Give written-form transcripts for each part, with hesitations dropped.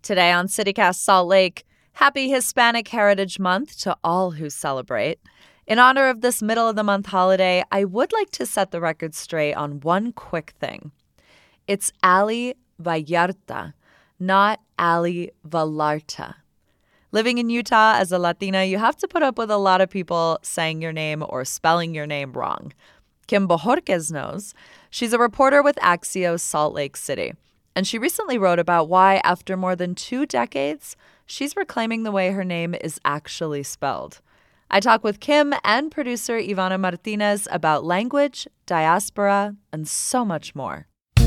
Today on CityCast Salt Lake, happy Hispanic Heritage Month to all who celebrate. In honor of this middle-of-the-month holiday, I would like to set the record straight on one quick thing. It's Ali Vallarta, not Ali Vallarta. Living in Utah as a Latina, you have to put up with a lot of people saying your name or spelling your name wrong. Kim Bojorquez knows. She's a reporter with Axios Salt Lake City. And she recently wrote about why, after more than 2 decades, she's reclaiming the way her name is actually spelled. I talk with Kim and producer Ivana Martinez about language, diaspora, and so much more.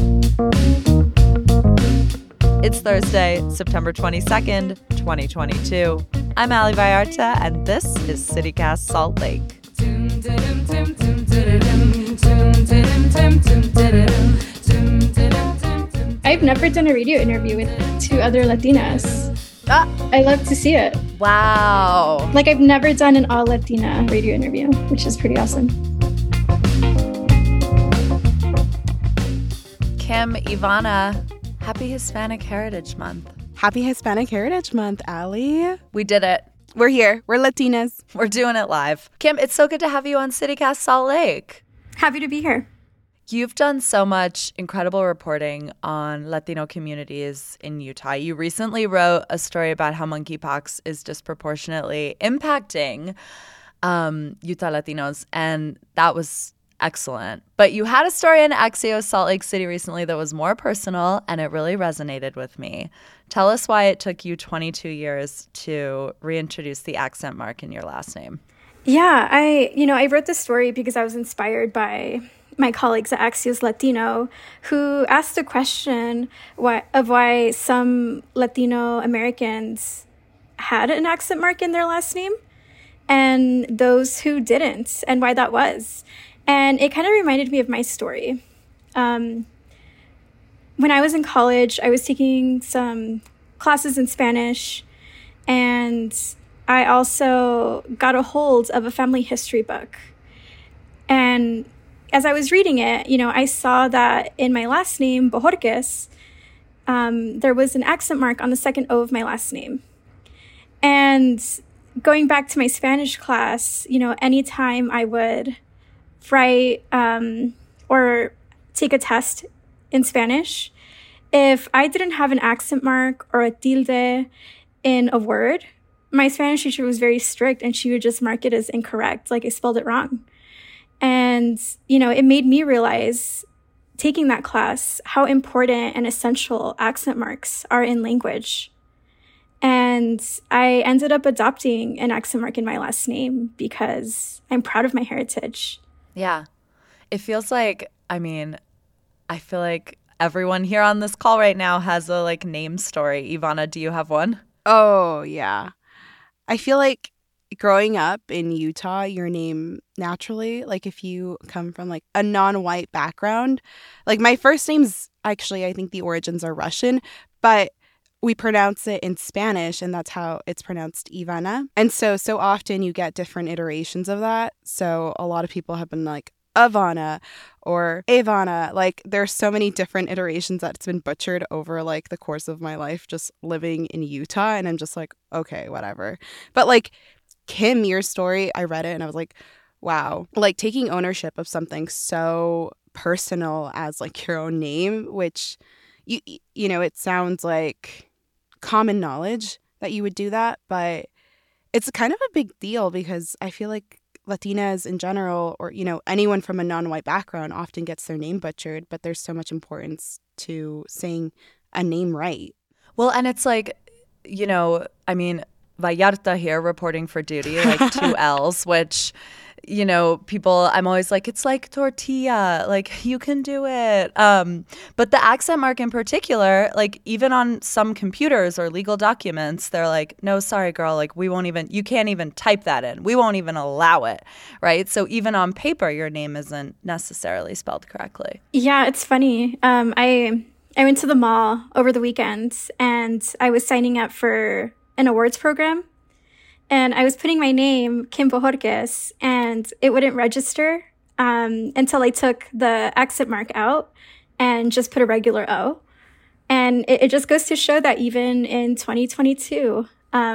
It's Thursday, September 22nd, 2022. I'm Ali Vallarta, and this is CityCast Salt Lake. I've never done a radio interview with 2 other Latinas. I love to see it. Wow. Like, I've never done an all-Latina radio interview, which is pretty awesome. Kim, Ivana, happy Hispanic Heritage Month. Happy Hispanic Heritage Month, Ali. We did it. We're here. We're Latinas. We're doing it live. Kim, it's so good to have you on CityCast Salt Lake. Happy to be here. You've done so much incredible reporting on Latino communities in Utah. You recently wrote a story about how monkeypox is disproportionately impacting Utah Latinos, and that was excellent. But you had a story in Axios Salt Lake City recently that was more personal, and it really resonated with me. Tell us why it took you 22 years to reintroduce the accent mark in your last name. Yeah, I wrote this story because I was inspired by my colleagues at Axios Latino, who asked the question of why some Latino Americans had an accent mark in their last name and those who didn't, and why that was. And it kind of reminded me of my story. When I was in college, I was taking some classes in Spanish, and I also got a hold of a family history book. And as I was reading it, I saw that in my last name, Bojorquez, there was an accent mark on the second O of my last name. And going back to my Spanish class, anytime I would write or take a test in Spanish, if I didn't have an accent mark or a tilde in a word, my Spanish teacher was very strict, and she would just mark it as incorrect, like I spelled it wrong. And, it made me realize, taking that class, how important and essential accent marks are in language. And I ended up adopting an accent mark in my last name because I'm proud of my heritage. Yeah. It feels like, I feel like everyone here on this call right now has a, name story. Ivana, do you have one? Oh, yeah. I feel like growing up in Utah, your name naturally, if you come from a non-white background, my first name's actually, I think the origins are Russian, but we pronounce it in Spanish, and that's how it's pronounced, Ivana. And so often you get different iterations of that. So a lot of people have been Ivana or Ivana. There's so many different iterations that it's been butchered over the course of my life just living in Utah, and I'm just okay, whatever. But Kim, your story, I read it and I was wow. Taking ownership of something so personal as your own name, which it sounds like common knowledge that you would do that, but it's kind of a big deal because I feel like Latinas in general, or anyone from a non-white background, often gets their name butchered, but there's so much importance to saying a name right. Well, and it's Vallarta here reporting for duty, 2 L's, which, people, I'm always it's like tortilla, you can do it. But the accent mark in particular, even on some computers or legal documents, they're no, sorry, girl, we won't even, you can't even type that in. We won't even allow it, right? So even on paper, your name isn't necessarily spelled correctly. Yeah, it's funny. I went to the mall over the weekend, and I was signing up for an awards program, and I was putting my name, Kim Bojorquez, and it wouldn't register until I took the accent mark out and just put a regular O. And it just goes to show that even in 2022,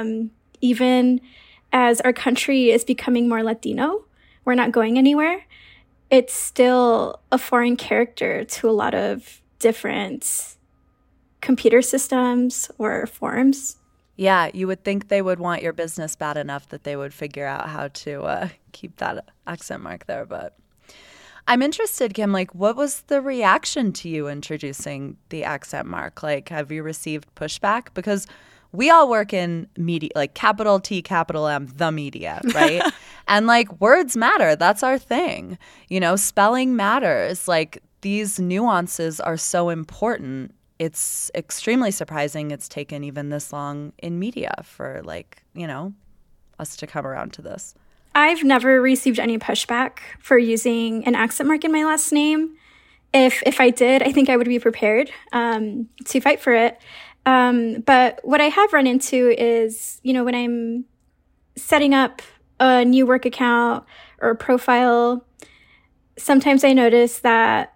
even as our country is becoming more Latino, we're not going anywhere. It's still a foreign character to a lot of different computer systems or forms. Yeah, you would think they would want your business bad enough that they would figure out how to keep that accent mark there. But I'm interested, Kim, like, what was the reaction to you introducing the accent mark? Like, have you received pushback? Because we all work in media, like capital T, capital M, the media, right? And like words matter. That's our thing. You know, spelling matters. Like these nuances are so important. It's extremely surprising it's taken even this long in media for like, you know, us to come around to this. I've never received any pushback for using an accent mark in my last name. If I did, I think I would be prepared to fight for it. But what I have run into is, you know, when I'm setting up a new work account or a profile, sometimes I notice that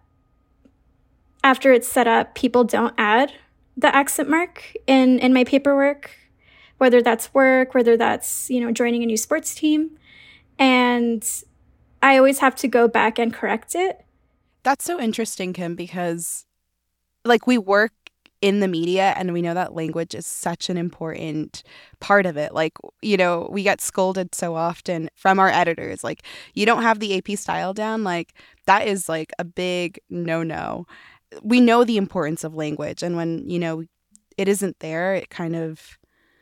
after it's set up, people don't add the accent mark in my paperwork, whether that's work, whether that's, you know, joining a new sports team. And I always have to go back and correct it. That's so interesting, Kim, because like we work in the media and we know that language is such an important part of it. Like, you know, we get scolded so often from our editors. Like, you don't have the AP style down. Like, that is like a big no-no. We know the importance of language. And when, you know, it isn't there, it kind of,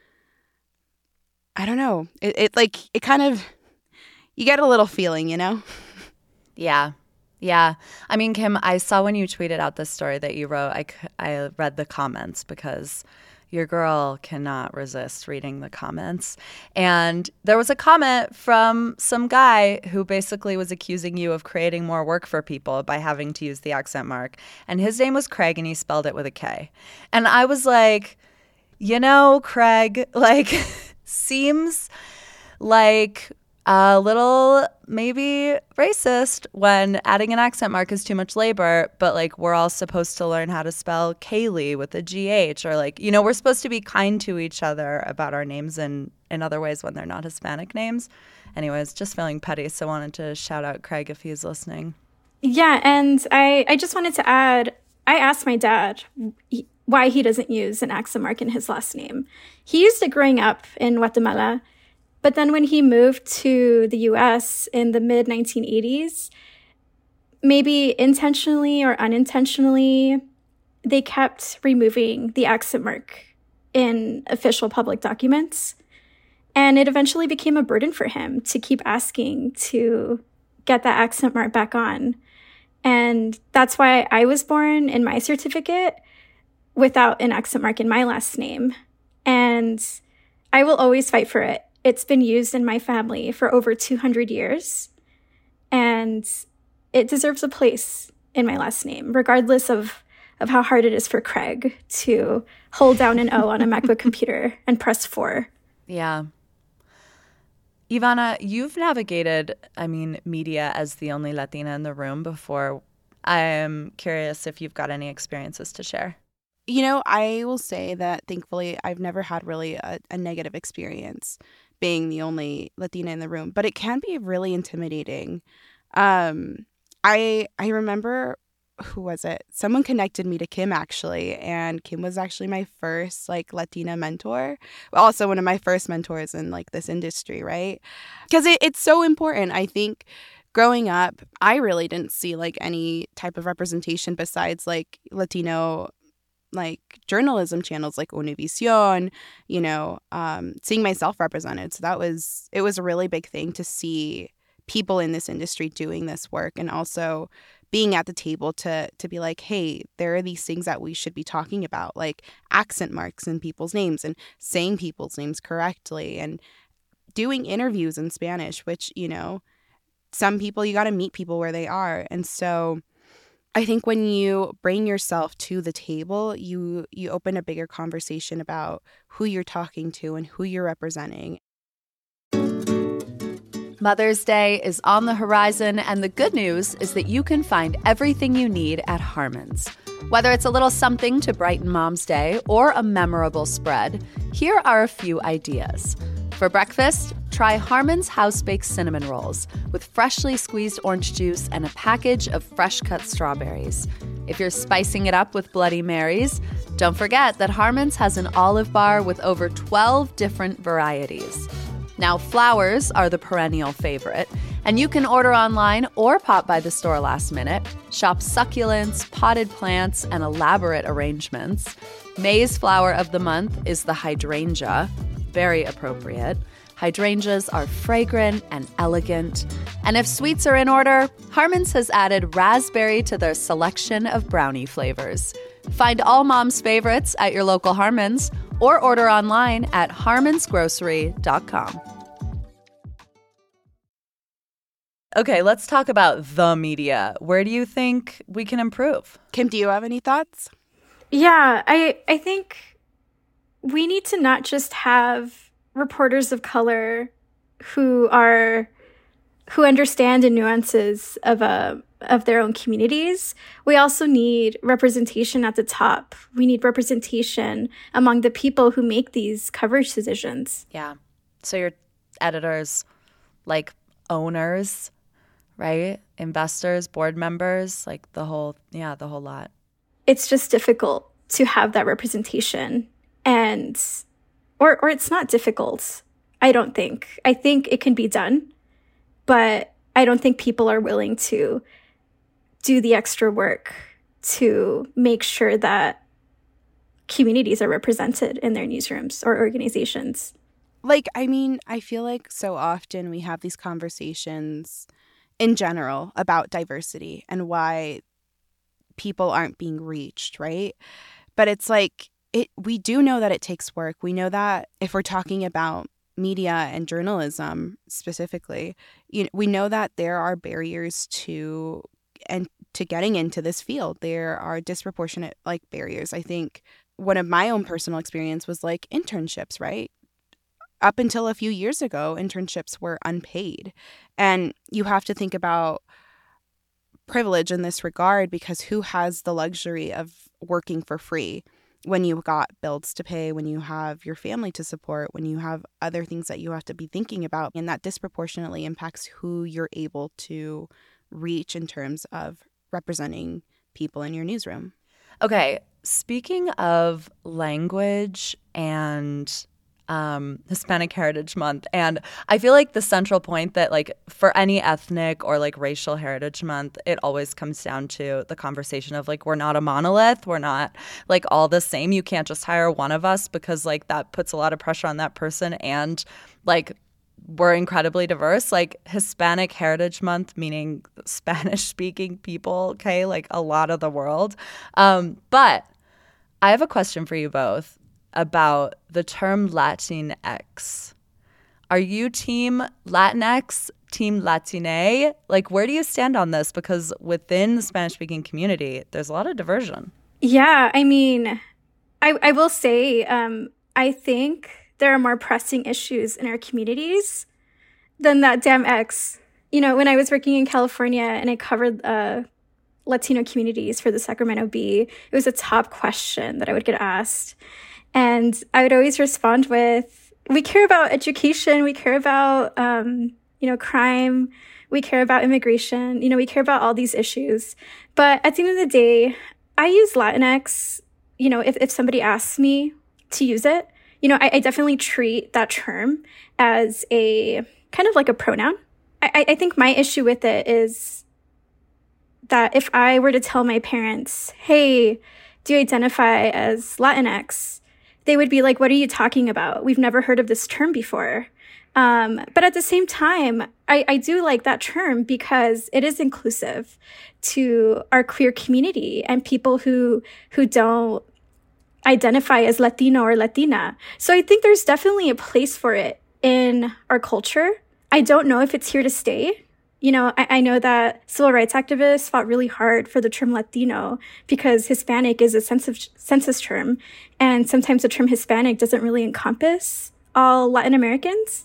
I don't know. It kind of, you get a little feeling, you know? Yeah. Yeah. I mean, Kim, I saw when you tweeted out this story that you wrote, I read the comments because your girl cannot resist reading the comments. And there was a comment from some guy who basically was accusing you of creating more work for people by having to use the accent mark. And his name was Craig and he spelled it with a K. And I was like, you know, Craig, like, seems like a little maybe racist when adding an accent mark is too much labor, but like we're all supposed to learn how to spell Kaylee with a GH, or like, you know, we're supposed to be kind to each other about our names in other ways when they're not Hispanic names. Anyways, just feeling petty, so wanted to shout out Craig if he's listening. Yeah, and I just wanted to add, I asked my dad why he doesn't use an accent mark in his last name. He used it growing up in Guatemala. But then when he moved to the US in the mid-1980s, maybe intentionally or unintentionally, they kept removing the accent mark in official public documents. And it eventually became a burden for him to keep asking to get that accent mark back on. And that's why I was born in my certificate without an accent mark in my last name. And I will always fight for it. It's been used in my family for over 200 years, and it deserves a place in my last name, regardless of how hard it is for Craig to hold down an O on a MacBook computer and press 4. Yeah. Ivana, you've navigated, media as the only Latina in the room before. I'm curious if you've got any experiences to share. You know, I will say that thankfully I've never had really a negative experience being the only Latina in the room, but it can be really intimidating. I remember, who was it? Someone connected me to Kim, actually, and Kim was actually my first Latina mentor, also one of my first mentors in this industry, right? Because it's so important. I think growing up, I really didn't see any type of representation besides Latino journalism channels like Univision, seeing myself represented. So it was a really big thing to see people in this industry doing this work, and also being at the table to be like, hey, there are these things that we should be talking about, like accent marks in people's names and saying people's names correctly, and doing interviews in Spanish, which, some people, you got to meet people where they are. And so I think when you bring yourself to the table, you open a bigger conversation about who you're talking to and who you're representing. Mother's Day is on the horizon, and the good news is that you can find everything you need at Harmons. Whether it's a little something to brighten Mom's day or a memorable spread, here are a few ideas. For breakfast, try Harmon's house-baked cinnamon rolls with freshly squeezed orange juice and a package of fresh-cut strawberries. If you're spicing it up with Bloody Marys, don't forget that Harmon's has an olive bar with over 12 different varieties. Now, flowers are the perennial favorite, and you can order online or pop by the store last minute. Shop succulents, potted plants, and elaborate arrangements. May's flower of the month is the hydrangea. Very appropriate. Hydrangeas are fragrant and elegant. And if sweets are in order, Harmon's has added raspberry to their selection of brownie flavors. Find all Mom's favorites at your local Harmon's or order online at harmonsgrocery.com. Okay, let's talk about the media. Where do you think we can improve? Kim, do you have any thoughts? Yeah, I think we need to not just have reporters of color who understand the nuances of their own communities. We also need representation at the top. We need representation among the people who make these coverage decisions. Yeah. So your editors, like owners, right? Investors, board members, like the whole lot. It's just difficult to have that representation. And or it's not difficult, I don't think. I think it can be done, but I don't think people are willing to do the extra work to make sure that communities are represented in their newsrooms or organizations. I feel like so often we have these conversations in general about diversity and why people aren't being reached, right? But it's like, we do know that it takes work. We know that if we're talking about media and journalism specifically, we know that there are barriers to getting into this field. There are disproportionate barriers. I think one of my own personal experience was internships, right? Up until a few years ago, internships were unpaid. And you have to think about privilege in this regard, because who has the luxury of working for free when you've got bills to pay, when you have your family to support, when you have other things that you have to be thinking about? And that disproportionately impacts who you're able to reach in terms of representing people in your newsroom. Okay, speaking of language and Hispanic Heritage Month, and I feel like the central point that for any ethnic or racial heritage month, it always comes down to the conversation of we're not a monolith, we're not all the same. You can't just hire one of us because that puts a lot of pressure on that person, and we're incredibly diverse. Hispanic Heritage Month, meaning Spanish speaking people, okay, a lot of the world. But I have a question for you both about the term Latinx. Are you team Latinx, team Latine? Where do you stand on this? Because within the Spanish-speaking community, there's a lot of diversion. Yeah, I mean, I will say, I think there are more pressing issues in our communities than that damn X. When I was working in California and I covered Latino communities for the Sacramento Bee, it was a top question that I would get asked. And I would always respond with, we care about education, we care about, crime, we care about immigration, we care about all these issues. But at the end of the day, I use Latinx, if somebody asks me to use it, I definitely treat that term as a kind of a pronoun. I think my issue with it is that if I were to tell my parents, hey, do you identify as Latinx? They would be like, what are you talking about? We've never heard of this term before. But at the same time, I do like that term because it is inclusive to our queer community and people who don't identify as Latino or Latina. So I think there's definitely a place for it in our culture. I don't know if it's here to stay. I know that civil rights activists fought really hard for the term Latino because Hispanic is a census term. And sometimes the term Hispanic doesn't really encompass all Latin Americans.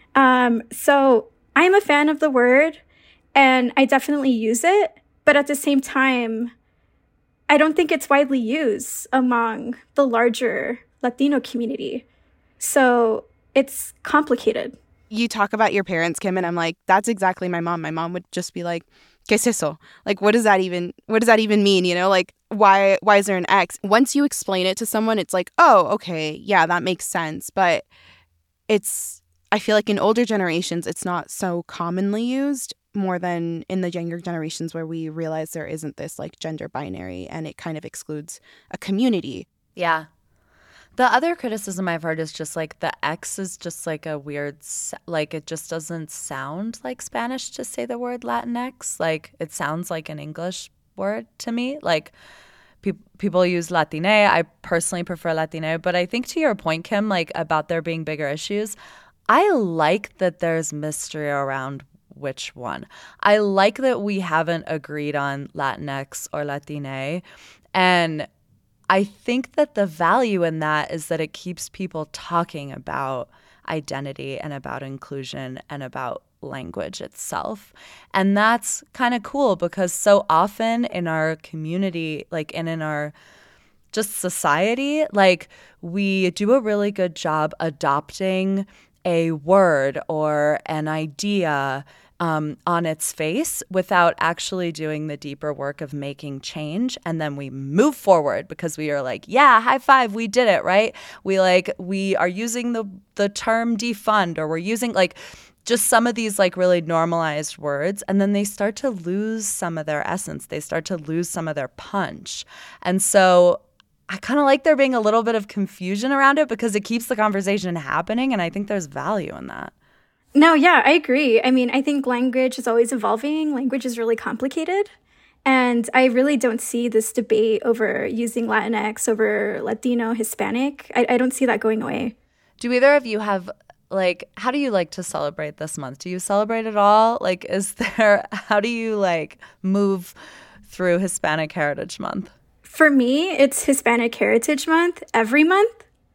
So I'm a fan of the word and I definitely use it. But at the same time, I don't think it's widely used among the larger Latino community. So it's complicated. You talk about your parents, Kim, and I'm like, that's exactly my mom. My mom would just be like, ¿Qué es eso? Like, what does that even mean? You know, like, why is there an X? Once you explain it to someone, it's like, oh, okay, yeah, that makes sense. But I feel like in older generations, it's not so commonly used, more than in the younger generations where we realize there isn't this like gender binary and it kind of excludes a community. Yeah. The other criticism I've heard is just like the X is just like a weird, like it just doesn't sound like Spanish to say the word Latinx. Like it sounds like an English word to me. Like people use Latine. I personally prefer Latine. But I think to your point, Kim, like about there being bigger issues, I like that there's mystery around which one. I like that we haven't agreed on Latinx or Latine. And I think that the value in that is that it keeps people talking about identity and about inclusion and about language itself. And that's kind of cool because so often in our community, like and in our just society, like we do a really good job adopting a word or an idea on its face without actually doing the deeper work of making change. And then we move forward because we are like, yeah, high five, we did it, right? We are using the term defund, or we're using like just some of these like really normalized words. And then they start to lose some of their essence. They start to lose some of their punch. And so I kind of like there being a little bit of confusion around it because it keeps the conversation happening. And I think there's value in that. No, yeah, I agree. I mean, I think language is always evolving. Language is really complicated. And I really don't see this debate over using Latinx over Latino, Hispanic. I don't see that going away. Do either of you have, like, how do you like to celebrate this month? Do you celebrate at all? Like, how do you, like, move through Hispanic Heritage Month? For me, it's Hispanic Heritage Month every month.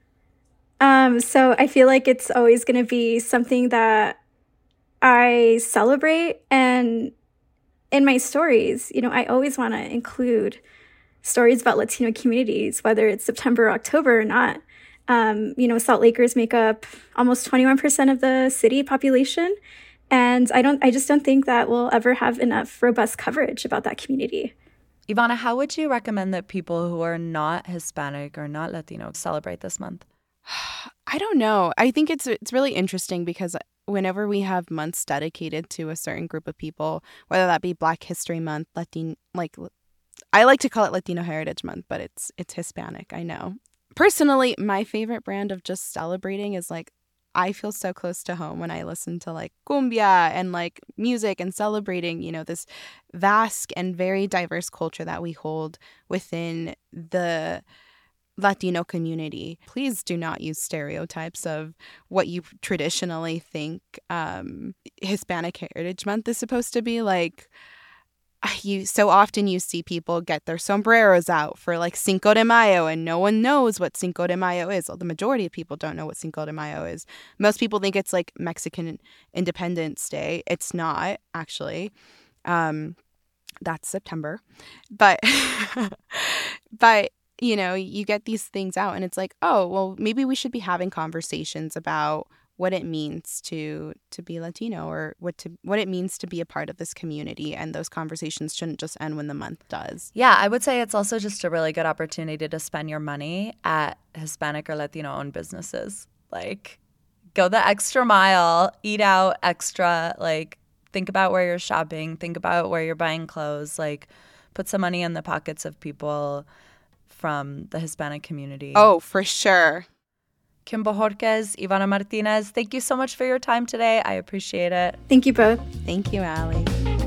So I feel like it's always going to be something that I celebrate. And in my stories, you know, I always want to include stories about Latino communities, whether it's September or October or not. You know, Salt Lakers make up almost 21% of the city population. And I just don't think that we'll ever have enough robust coverage about that community. Ivana, how would you recommend that people who are not Hispanic or not Latino celebrate this month? I don't know. I think it's really interesting because whenever we have months dedicated to a certain group of people, whether that be Black History Month, I like to call it Latino Heritage Month, but it's Hispanic, I know. Personally, my favorite brand of just celebrating is like, I feel so close to home when I listen to like cumbia and like music and celebrating, you know, this vast and very diverse culture that we hold within the Latino community. Please do not use stereotypes of what you traditionally think Hispanic Heritage Month is supposed to be. Like, so often you see people get their sombreros out for like Cinco de Mayo, and no one knows what Cinco de Mayo is. Well, the majority of people don't know what Cinco de Mayo is. Most people think it's like Mexican Independence Day. It's not, actually. That's September. But you know, you get these things out and it's like, oh, well, maybe we should be having conversations about what it means to be Latino, or what it means to be a part of this community. And those conversations shouldn't just end when the month does. Yeah, I would say it's also just a really good opportunity to spend your money at Hispanic or Latino-owned businesses. Like, go the extra mile, eat out extra, like, think about where you're shopping, think about where you're buying clothes, like, put some money in the pockets of people from the Hispanic community. Oh, for sure. Kim Bojorquez, Ivana Martinez, thank you so much for your time today. I appreciate it. Thank you both. Thank you, Allie.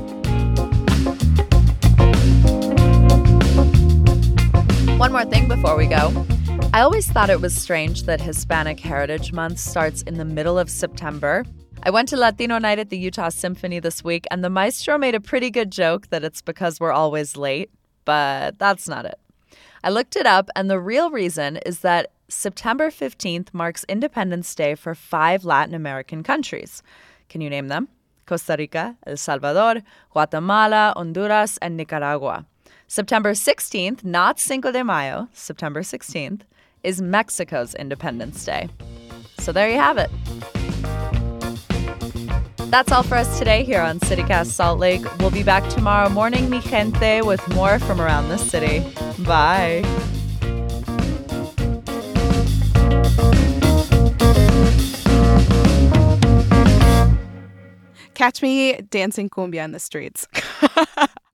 One more thing before we go. I always thought it was strange that Hispanic Heritage Month starts in the middle of September. I went to Latino Night at the Utah Symphony this week, and the maestro made a pretty good joke that it's because we're always late, but that's not it. I looked it up, and the real reason is that September 15th marks Independence Day for 5 Latin American countries. Can you name them? Costa Rica, El Salvador, Guatemala, Honduras, and Nicaragua. September 16th, not Cinco de Mayo, September 16th, is Mexico's Independence Day. So there you have it. That's all for us today here on CityCast Salt Lake. We'll be back tomorrow morning, mi gente, with more from around the city. Bye. Catch me dancing cumbia in the streets.